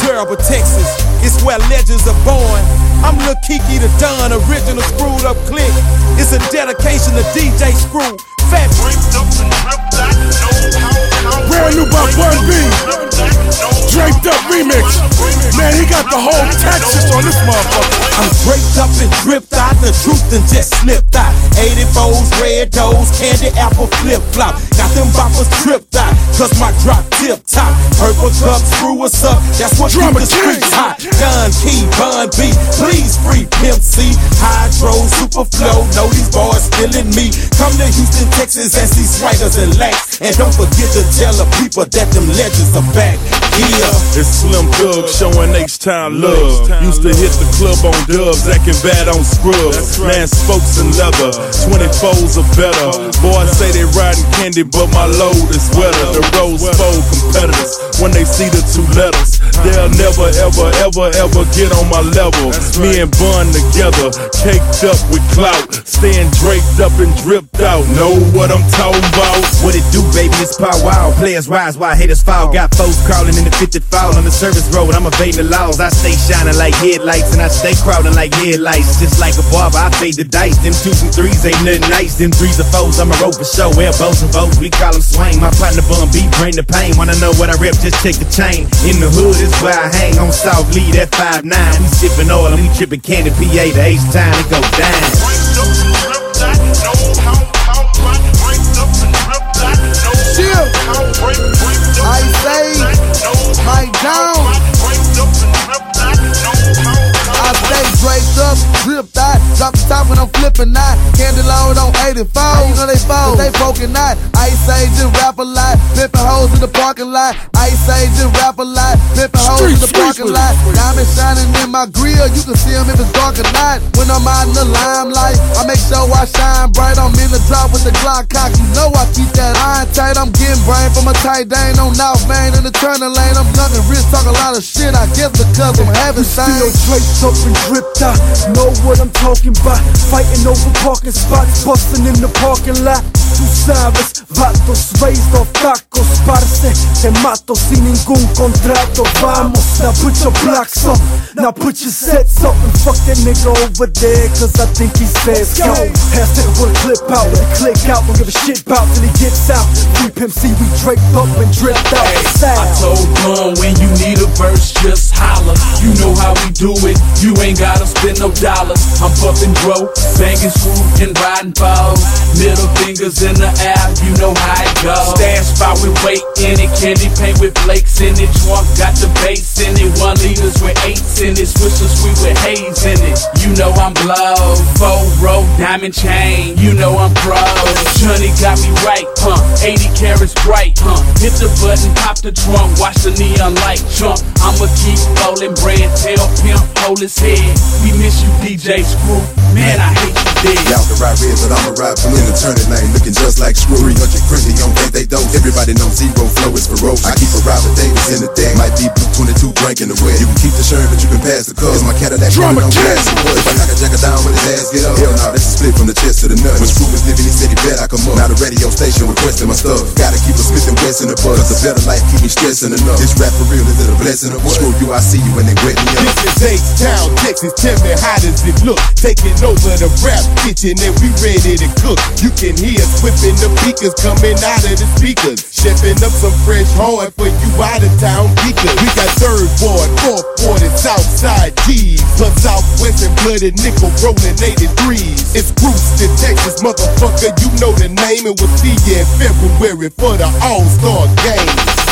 Gerber, Texas. It's where legends are born. I'm Lil Kiki the Don, original screwed up click. It's a dedication to DJ Screw. Fat brand new by Bun B. Draped Up remix. Man, he got the whole Texas on this motherfucker. I'm draped up and dripped out, the truth and just slipped out. 84s, red doors, candy apple flip flop. Got them boppers tripped out, cause my drop tip top. Purple cup, screw us up, that's what keep the streets hot. Gun Key, Bun B, please free Pimp C. Hydro, Super Flow, know these boys feeling me. Come to Houston, Texas and see Swaggers and Lax. And don't forget to tell the people that them legends are back. Yeah. It's Slim Thug showing H-Town love. Used to hit the club on dubs, acting bad on scrubs. Man, spokes and leather, 24s are better. Boys say they riding candy, but my load is wetter. The Rose Bowl competitors, when they see the two letters, they'll never, ever, ever, ever get on my level. Me and Bun together, caked up with clout, staying draped up and dripped out. Know what I'm talking about? What it do, baby? It's Pow Wow. Players rise while haters fall. Got foes crawling in the 50 foul on the service road. I'm evading the laws. I stay shining like headlights and I stay crowding like headlights. Just like a barber, I fade the dice. Them 2s and 3s ain't nothing nice. Them 3s are foes. I'm a rope for show. Elbows and bows, we call them swing. My partner Bun B bring the pain. Wanna know what I rep? Just check the chain. In the hood is where I hang on South Lee. That 5'9". We sipping oil and we tripping candy. PA to H-Town, it go down. I say, my down. I stay draped up, dripped out, drop the top when I'm flipping out. Candy load on 84, you know they fold, they broken out. Ice Age and rap a lot, pimpin' hoes in the parking lot. Ice Age and rap a lot, pimpin' hoes in the parking lot. Diamond shining in my grill, you can see them if it's dark or not. When I'm out in the limelight, I make sure I shine bright. I'm in the drop with the Glock cock, you know I keep that iron tight. I'm getting brain from a tight Dane on North Main in the turning lane. I'm young and rich, talk a lot of shit, I guess because I'm having Still draped up and dripped out, know what I'm talking about. Fighting over parking spots, busting in the parking lot. Tú sabes, vatos raised off tacos, parce. Te mato sin ningún contrato, vamos. Now put your blocks up, now put your sets up. And fuck that nigga over there, cause I think he says so. Hashtag put a clip out, let it click out. Don't give a shit about till he gets out. Free Pimp C, we draped up and dripped out. I told Bun when you need a verse, just holler. You know how we do it, you ain't gotta spend no dollars. I'm puffin' bro, banging screw and riding balls. Middle fingers in the air, you know how it goes. Stash spot with weight in it, candy paint with flakes in it. Trunk got the bass in it, 1 liters with 8s in it. Switcher sweet with haze in it. You know I'm blow, 4-row diamond chain. You know I'm pro. Johnny got me right, 80 carats bright, Hit the button, pop the trunk, watch the neon light jump. I'ma keep rolling bread, tell Pimp hold his head. We miss you, DJ Screw. Man, I hate you dead. Y'all can ride red, but I'ma ride blue in the turning lane, looking just like Screw. 300 crazy on they don't. Everybody know zero flow is ferocious. I keep a Robert Davis in the deck. Might be blue 22 drinking the wet. You can keep the shirt, but you can pass the cup. It's my Cadillac running on gas. If I knock a jacker down with his ass, get up. Hell no, that's a split from the chest to the nuts. When Screw was living, he said he bet I come up. Now the radio station requesting my stuff. Gotta keep a Smith and West in the bus, cause the better life keep me stressing enough. This rap for real, is it a blessing or what? Screw you, I see you when they wet me up. This is H-Town, Texas, tell me how does it look? Taking over the rap kitchen and we ready to cook. You can hear us whipping the beakers coming out of the speakers. Shipping up some fresh horn for you out of town geekers. We got 3rd Ward, 4th Ward, and Southside G's. Plus Southwest and blooded nickel rolling 83s. It's Bruce to Texas, motherfucker, you know the name. And we'll see you in February for the All-Star Game.